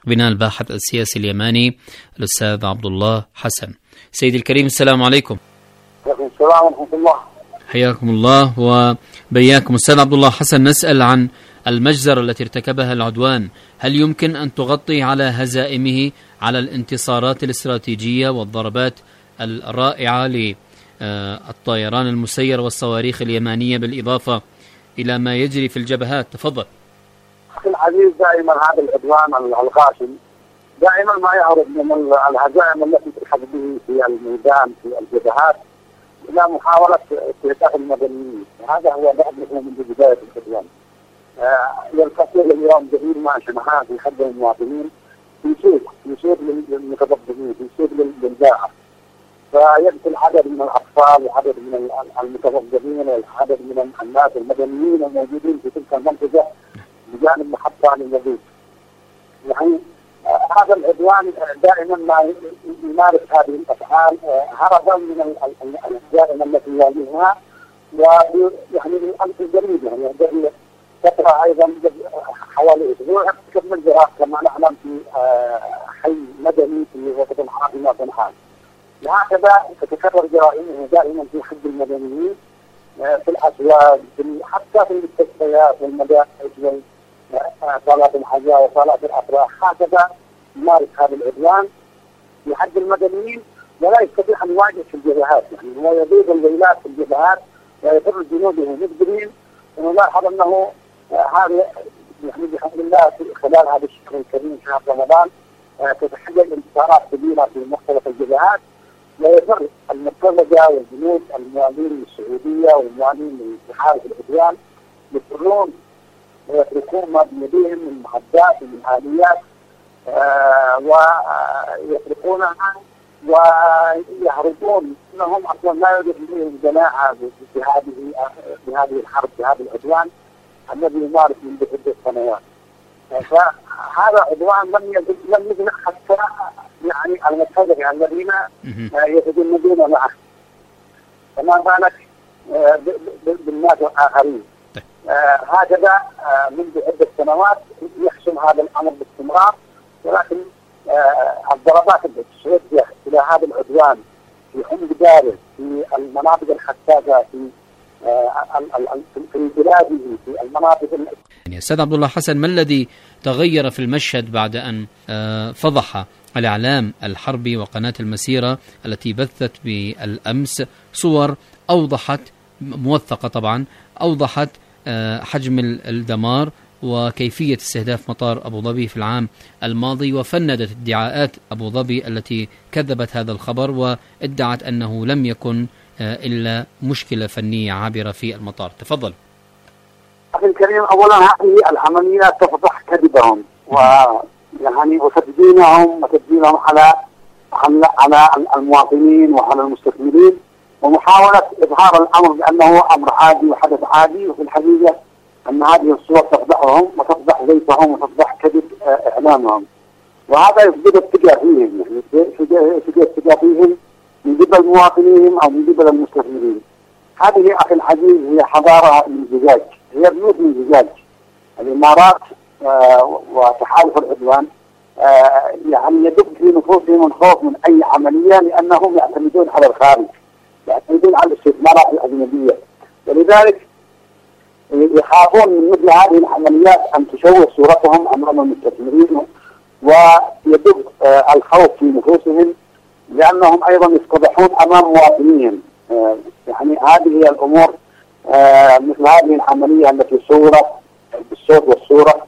بنا الباحث السياسي اليماني الأستاذ عبد الله حسن. سيدي الكريم، السلام عليكم. وعليكم السلام ورحمة الله. حياكم الله وبياكم. أستاذ عبد الله حسن، نسأل عن المجزرة التي ارتكبها العدوان، هل يمكن أن تغطي على هزائمه على الانتصارات الاستراتيجية والضربات الرائعة للطيران المسير والصواريخ اليمانية بالإضافة إلى ما يجري في الجبهات؟ تفضل. أخي العزيز، دائما هذا العدوان الغاشم دائما ما يهرب من الهزائم التي تلحق به في الميدان في الجبهات إلى محاولة استهداف المدنيين، وهذا هو دأبه منذ بداية العدوان. يلتقي اليوم جديد مع شنهاء في حد المواطنين، يسوق للمتضررين، يسوق للجائع، فيقتل عدد من الأطفال وعدد من المتضررين وعدد من الناس المدنيين الموجودين في تلك المنطقة بجانب محطة للوظيفة. يعني هذا العدوان دائما ما يمارس هذه الأفعال هربا من الجرائم التي يواجهها، ويعني بالأمس القريب يعني قبل فترة أيضا حوالي أسبوع ارتكب مجزرة كما نعلم في حي مدني في وسط العاصمة صنعاء. وهكذا تتكرر جرائمه دائما في حد المدنيين في الأسواق، حتى في المستشفيات والمدارس وصالات الحياة وصالات الأفراح. هكذا يمارس هذا العدوان في حد المدنيين ولا يستطيع أن يواجه في الجبهات، يعني هو يزيد الليلات في الجبهات ويفر جنوده مجبرين. ونلاحظ أنه هذا يعني بحمد الله في خلال هذا الشهر الكريم شهر رمضان تتحقق انتصارات كبيرة في مختلف الجبهات، ويفر المرتزقة والجنود الموالين من السعودية والموالين من اتحاد العدوان يفرون ويتركون ما بيديهم من معدات ومن آليات ويتركونها ويهربون. انهم اصلا لا يوجد لديهم جماعه بهذه الحرب بهذا العدوان الذي يمارس منذ عده سنوات. فهذا عدوان لم يجنح حتى يعني المتفقين الذين يتجندون معه، فما بالك بالناس الاخرين. هكذا منذ عده سنوات يحسم هذا الامر باستمرار، ولكن الضربات التي الى هذا العدوان في حمض داره في المناطق الحساسه في بلاده في المناطق. يعني استاذ عبد الله حسن، ما الذي تغير في المشهد بعد ان فضح الاعلام الحربي وقناه المسيره التي بثت بالامس صور اوضحت موثقه طبعا اوضحت حجم الدمار وكيفية استهداف مطار أبو ظبي في العام الماضي، وفندت ادعاءات أبو ظبي التي كذبت هذا الخبر وادعت أنه لم يكن إلا مشكلة فنية عابرة في المطار؟ تفضل. أخي الكريم، أولا هذه العمليات تفضح كذبهم ويعني وتسجيلهم على المواطنين وعلى المستثمرين، ومحاولة إظهار الأمر بأنه أمر عادي وحدث عادي، وفي الحقيقة أن هذه الصور تفضحهم وتفضح زيفهم وتفضح كذب إعلامهم، وهذا يفقد الثقة فيهم، يعني يفقد الثقة فيهم من قبل مواطنيهم أو من قبل المستثمرين. هذه أخي العزيز هي حضارة من زجاج، هي بيوت من زجاج. الإمارات وتحالف العدوان يعني يدب في نفوسهم الخوف من أي عملية، لأنهم يعتمدون على الخارج، يعتمدون على الاستثمارات الأجنبية، ولذلك يخافون من مثل هذه العمليات أن تشوه صورتهم أمام المستثمرين، ويدب الخوف في نفوسهم لأنهم أيضا يفتضحون أمام مواطنيهم. يعني هذه هي الأمور، مثل هذه العملية التي صورت بالصوت والصورة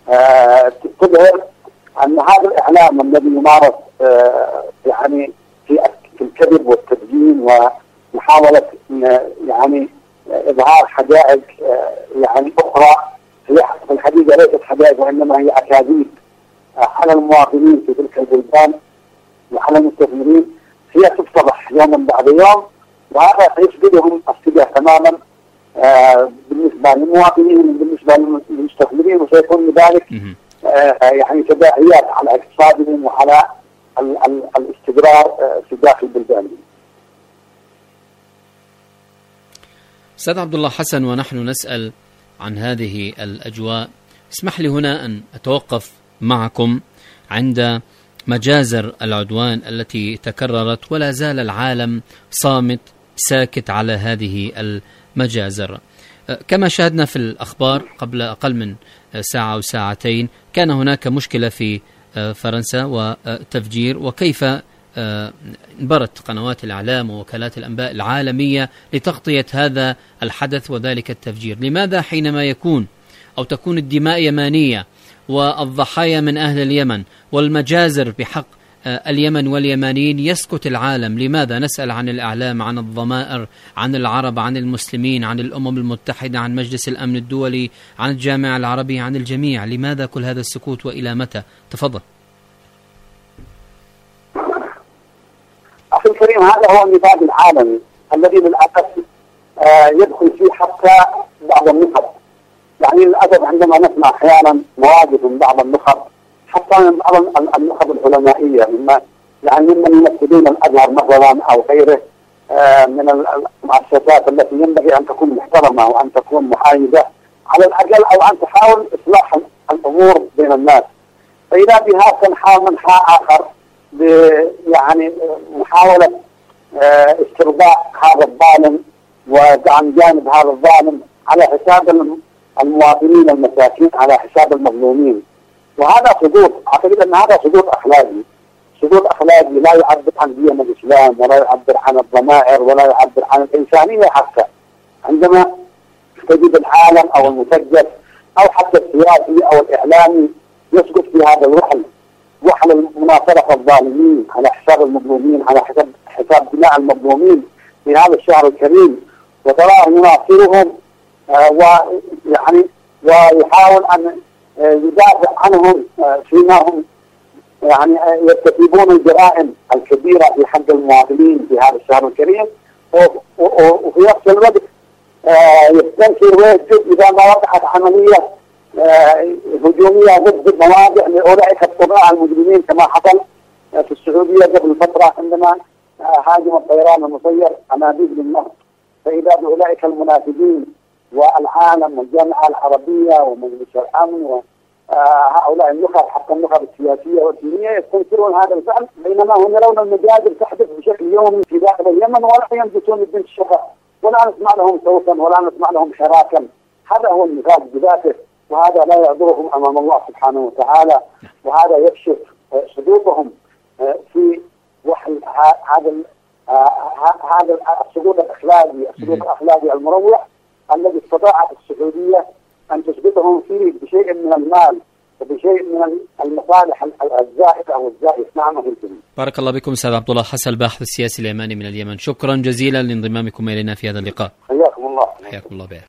تظهر أن هذا الإعلام الذي يمارس يعني في الكذب والتدجين ومحاولة يعني إظهار حقائق يعني أخرى هي في الحقيقة ليست حقائق وإنما هي أكاذيب على المواطنين في تلك البلدان وعلى المستثمرين، هي تفتضح يوما بعد يوم، وهذا سيفقدهم الثقة تماما بالنسبة للمواطنين وبالنسبة للمستثمرين، وسيكون لذلك يعني تداعيات على اقتصادهم وعلى الاستقرار في داخل بلدانهم. أستاذ عبد الله حسن، ونحن نسأل عن هذه الأجواء، اسمح لي هنا أن أتوقف معكم عند مجازر العدوان التي تكررت، ولا زال العالم صامت ساكت على هذه المجازر. كما شاهدنا في الأخبار قبل أقل من ساعة أو ساعتين، كان هناك مشكلة في فرنسا وتفجير، وكيف انبرت قنوات الإعلام ووكالات الأنباء العالمية لتغطية هذا الحدث وذلك التفجير. لماذا حينما يكون أو تكون الدماء يمانية والضحايا من أهل اليمن والمجازر بحق اليمن واليمانيين يسكت العالم؟ لماذا؟ نسأل عن الإعلام، عن الضمائر، عن العرب، عن المسلمين، عن الأمم المتحدة، عن مجلس الأمن الدولي، عن الجامعة العربية، عن الجميع. لماذا كل هذا السكوت وإلى متى؟ تفضل. أخي الكريم، هذا هو النفاق العالمي الذي للأسف يدخل فيه حتى بعض النخب. يعني للأسف عندما نسمع أحيانا مواقف من بعض النخب، حتى من بعض النخب العلمائية، ممن يمثلون الأزهر مثلا أو غيره من المؤسسات التي ينبغي أن تكون محترمة وأن تكون محايدة على الأقل، أو أن تحاول إصلاح الأمور بين الناس. فإذا بها تنحى منحى آخر يعني محاولة استرضاء هذا الظالم ودعم جانب هذا الظالم على حساب المواطنين المساكين، على حساب المظلومين. وهذا سقوط، أعتقد أن هذا سقوط أخلاقي لا يعبر عن دين الإسلام، ولا يعبر عن الضمائر، ولا يعبر عن الإنسانية. حتى عندما تجد العالم أو المسجل أو حتى السياسي أو الإعلامي يسقط في هذا وحل المناصرة الظالمين على حساب المظلومين، على حساب دماء المظلومين في هذا الشهر الكريم، وتراه يناصرهم ويحاول أن يدافع عنهم فيما هم يعني يرتكبون الجرائم الكبيرة في حق المواطنين في هذا الشهر الكريم، وفي نفس الوقت يستنكر ويسجد إذا ما وقعت عملية هجومية ضد مواضع لأولئك الطغاة المجرمين، كما حصل في السعودية قبل فترة عندما هاجم الطيران المسير أنابيب للنهر. فإذا بأولئك المنافقين والعالم والجامعة العربية ومجلس الأمن وهؤلاء النخب، حتى النخب السياسية والدينية، يستنكرون هذا الفعل، بينما هم يرون المجازر تحدث بشكل يومي في داخل اليمن ولا ينبتون البنت الشفاء، ولا نسمع لهم صوتا ولا نسمع لهم حراكا. هذا هو النفاق بذاته، وهذا لا يعذرهم أمام الله سبحانه وتعالى، وهذا يكشف سقوطهم في وحل هذا السقوط الأخلاقي المروع الذي استطاعت السعودية أن تثبتهم فيه بشيء من المال وبشيء من المصالح الزائدة والزائف. نعم أخي الكريم. بارك الله بكم أستاذ عبد الله حسن، الباحث السياسي اليماني من اليمن. شكرا جزيلا لانضمامكم إلينا في هذا اللقاء. حياكم الله. حياكم الله.